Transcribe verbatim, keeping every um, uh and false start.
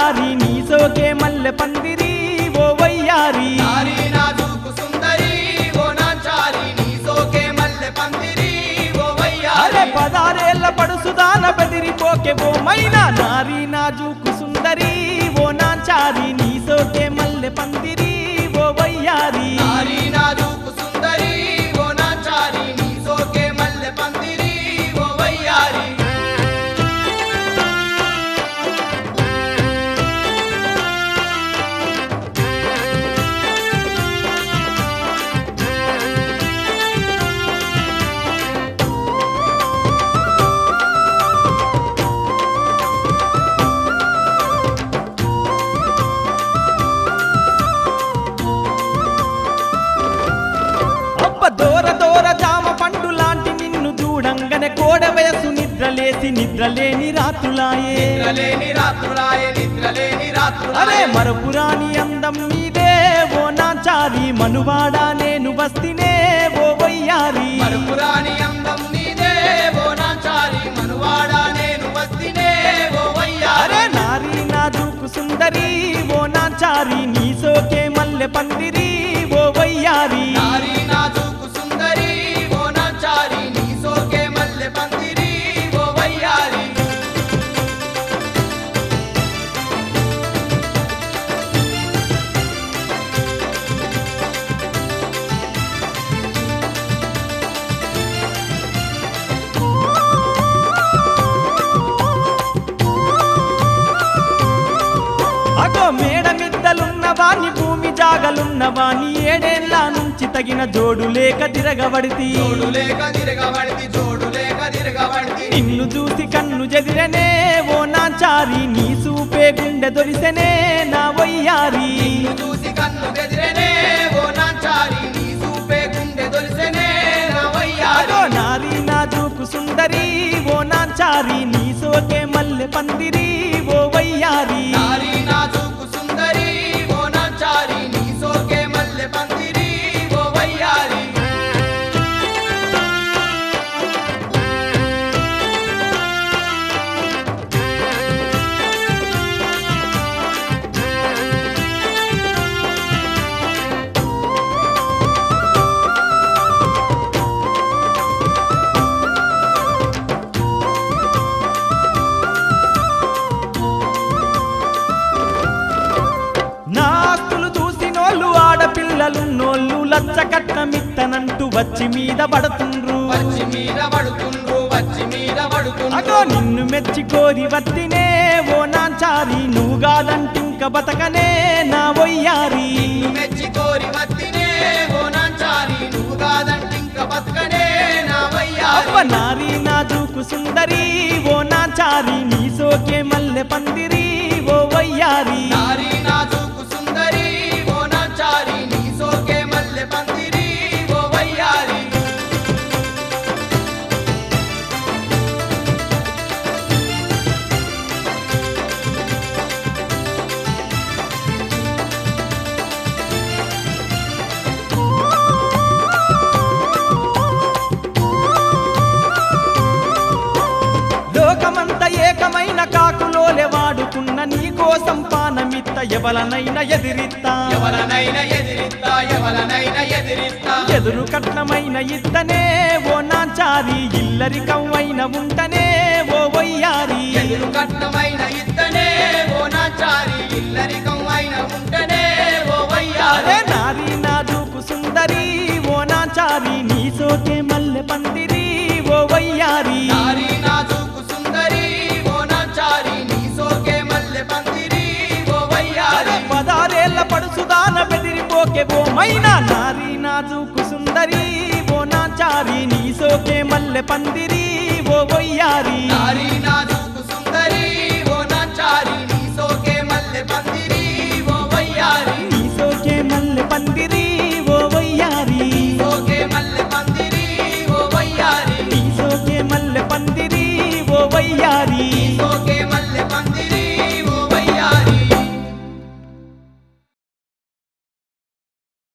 నాచారి నీ సోకే మల్లె పందిరి ఓ వయ్యారి నారీ నాజూకు సుందరి ఓ నాచారి నీ సోకే మల్లె పందిరి ఓ వయ్యారి అరే పదారేళ్ల పడుసుదాన బెదిరిపోకే ఓ మైనా నారీ నాజూకు సుందరి ఓ నాచారి నీ సోకే మల్లె పందిరి ఓ వయ్యారి నారీ నాజూకు సుందరి ఓ నాచారి నీ సోకే మల్లె పందిరి ఓ వయ్యారి దూర దూర జామ పండు లాంటి నిన్ను చూడంగనే కోడ వయసు నిద్రలేసి నిద్రలేని రాత్రులాయే నిద్రలేని రాత్రులాయే నిద్రలేని రాత్రులాయే అరే మరపురాని అందం నీదే ఓ నాచారి మనువాడా నేను బస్తినే ఓ వయ్యారి మరపురాని అందం నీదే ఓ నాచారి మనువాడా నేను బస్తినే ఓ వయ్యారి అరే నారీ నాజూకు సుందరి ఓ నాచారి నీ సోకే మల్లె పందిరి ఓ వయ్యారి నారీ నాజూకు సుందరి ఓ నాచారి నీ సోకే మల్లె పందిరి ఓ వయ్యారి అగో మేడ మిద్దలున్న వాణ్ణి భూమి జాగలున్న వాణ్ణి ఏడేళ్ల నుంచి తగిన జోడు లేక తిరగబడితి జోడు లేక తిరగబడితి జోడు లేక తిరగబడితి నిన్ను చూసి కన్ను జదిరనే ఓ నాచారి నీ సూపే గుండె దొరిసెనే నా వయ్యారి నిన్ను చూసి కన్ను గెదిరెనే ఓ నాచారి నీ సూపే గుండె దొలిసెనే నా వయ్యారి అగో నారీ నాజూకు సుందరి ఓ నాచారి నీ సోకే మల్లె పందిరి ఓ వయ్యారి నారీ నాజూకు సుందరి ఓ నాచారి నీ సోకే మల్లె పందిరి ఓ వయ్యారి నా ఆస్తులు చూసినోళ్ళు ఆడపిల్లలున్నోళ్ళు లచ్చ కట్నమిత్తనంటూ వచ్చి మీద పడుతుండ్రు వచ్చి మీద పడుతుండ్రు వచ్చి మీద పడుతుండ్రు అగో నిన్ను మెచ్చి కోరి వత్తినే ఓ నాచారి నువ్వు కాదంటింక బతకనే నా వయ్యారి మెచ్చి కోరి వత్తినే ఓ నాచారి నువ్వు కాదంటింక బతకనే నా వయ్యారి అవ్వ నారీ నాజూకు సుందరి ఓ నాచారి నీ సోకే మల్లె పందిరి ఓ వయ్యారి నారీ నాజూకు సుందరి ఓ నాచారి నీ సోకే మల్లె పందిరి ఓ వయ్యారి లోకమంత ఏకమైన కాకులోలే వాడుకున్న నీ కోసం పానమిత్త ఎవలనైనా ఎదిరిత్తా ఎవలనైనా ఎదిరిస్తా ఎవలనైనా ఎదిరిస్తా ఎదురు కట్నమైన ఇత్తనే ఓ నాచారి ఇల్లరికమైన ఉంటనే ఓ వయ్యారి ఎదురు కట్నమైన ఇత్తనే ఓ నాచారి ఇల్లరికమైన ఉంటనే ఓ వయ్యారి అరే నారీ నాజూకు సుందరి ఓ నాచారి నీ సోకే మల్లె పందిరి ఓ వయ్యారి నారీ నాజూకు సుందరి ఓ నాచారి నీ సోకే మల్లె పందిరి ఓ వయ్యారి పదారేళ్ల పడుసుదాన బెదిరిపోకే ఓ మైనా నారీ నాజూకు సుందరి ఓ నాచారి నీ సోకే మల్లె పందిరి ఓ వయ్యారి నారీ నాజూకు